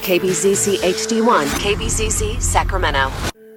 KBZC HD1, KBZC Sacramento.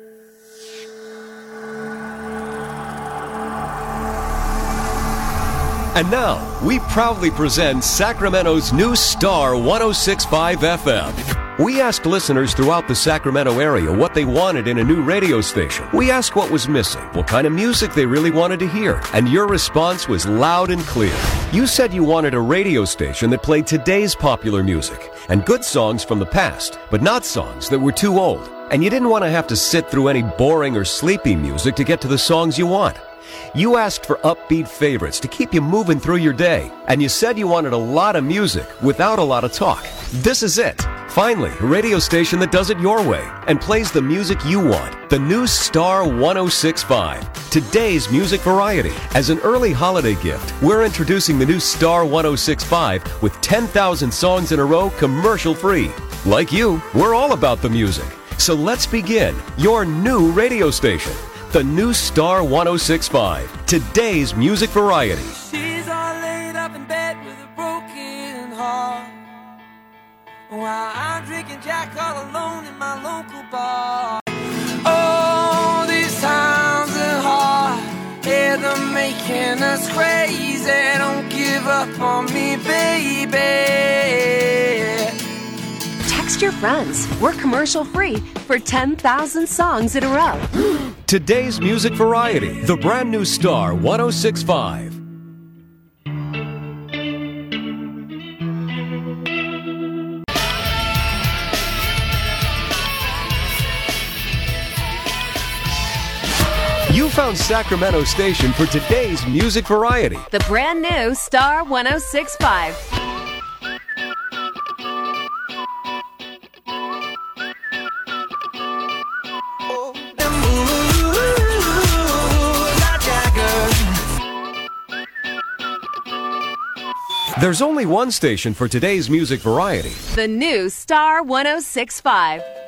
And now, we proudly present Sacramento's new Star 106.5 FM. We asked listeners throughout the Sacramento area what they wanted in a new radio station. We asked what was missing, what kind of music they really wanted to hear, and your response was loud and clear. You said you wanted a radio station that played today's popular music and good songs from the past, but not songs that were too old. And you didn't want to have to sit through any boring or sleepy music to get to the songs you want. You asked for upbeat favorites to keep you moving through your day, and you said you wanted a lot of music without a lot of talk. This is it. Finally, a radio station that does it your way and plays the music you want. The new Star 106.5, today's music variety. As an early holiday gift, we're introducing the new Star 106.5 with 10,000 songs in a row commercial-free. Like you, we're all about the music. So let's begin your new radio station. The new Star 106.5, today's music variety. She's all laid up in bed with a broken heart, while I'm drinking Jack all alone in my local bar. Oh, these times are hard, yeah, they're making us crazy. Don't give up on me, baby. Text your friends. We're commercial-free for 10,000 songs in a row. Today's music variety, the brand new Star 106.5. You found Sacramento station for today's music variety. The brand new Star 106.5. There's only one station for today's music variety. The new Star 106.5.